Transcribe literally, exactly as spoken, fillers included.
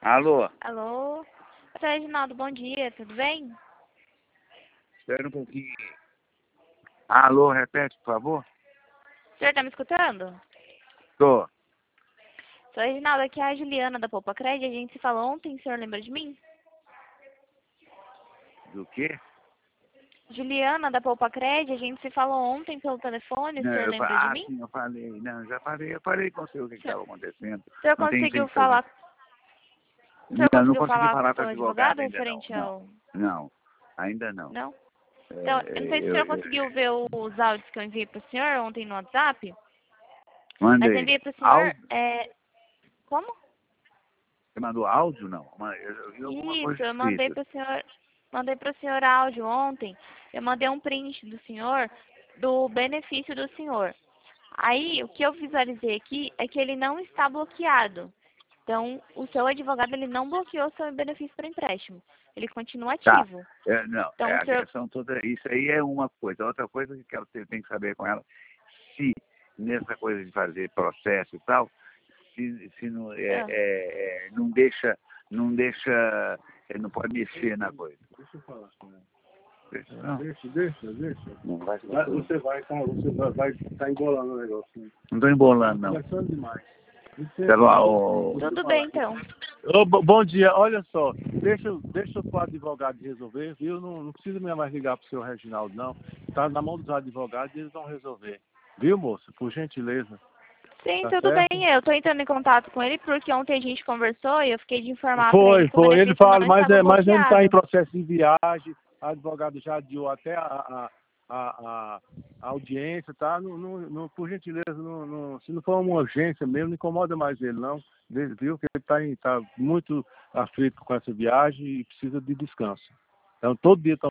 Alô? Alô? Seu Reginaldo, bom dia, tudo bem? Espera um pouquinho. Alô, repete, por favor. O senhor tá me escutando? Tô. Seu Reginaldo, aqui é a Juliana da Poupa Crédito, a gente se falou ontem, o senhor lembra de mim? Do quê? Juliana da Poupa Crédito, a gente se falou ontem pelo telefone, o Não, senhor eu, lembra de ah, mim? sim, eu falei. Não, já falei. Eu falei com o senhor o que O senhor, estava acontecendo. o senhor Não tem conseguiu jeito de fazer. falar... O senhor Não, não conseguiu consegui falar com o falar com o seu advogado advogado ainda não. referente Não, ao... não. Ainda não. Não? Então, É, eu não sei se o eu, senhor eu, conseguiu ver os áudios que eu enviei para o senhor ontem no WhatsApp, mas eu mandei. enviei para o senhor... Áudio? É... Como? Você mandou áudio? Não. Mas Eu, eu vi alguma Isso, coisa eu mandei escrita. para o senhor, mandei para o senhor áudio ontem. Eu mandei um print do senhor do benefício do senhor. Aí, o que eu visualizei aqui é que ele não está bloqueado. Então, o seu advogado ele não bloqueou seu benefício para empréstimo. Ele continua Tá. ativo. É, não, Então, é o a senhor... questão toda. Isso aí é uma coisa. Outra coisa que ela tem tem que saber com ela, se nessa coisa de fazer processo e tal, se, se não, é, Ah, é, é, não deixa, não deixa, é, não pode mexer na coisa. Deixa eu falar com ela. Deixa, não. Deixa, deixa, deixa. Não vai ser Vai- tudo. Você vai estar você vai, vai tá embolando o negócio. Né? Não estou embolando, não. Conversando demais. Você- Pelo, o, tudo bem, então. Ô, bo- bom dia, olha só, deixa, deixa o advogado resolver, viu? Não, não precisa mais ligar pro seu Reginaldo, não. Tá na mão dos advogados e eles vão resolver. Viu, moça? Por gentileza. Sim, Tá tudo certo? bem. Eu estou entrando em contato com ele porque ontem a gente conversou e eu fiquei de informar para ele Foi, que o foi. Ele benefício fala, não mas, estava é, mas ele está em bloqueado. processo de viagem, o advogado já adiou até a, a, a, a- a audiência, tá? Não, não, não, por gentileza, não, não, se não for uma urgência mesmo, não incomoda mais ele, não. Ele viu que ele está tá muito aflito com essa viagem e precisa de descanso. Então, todo dia tá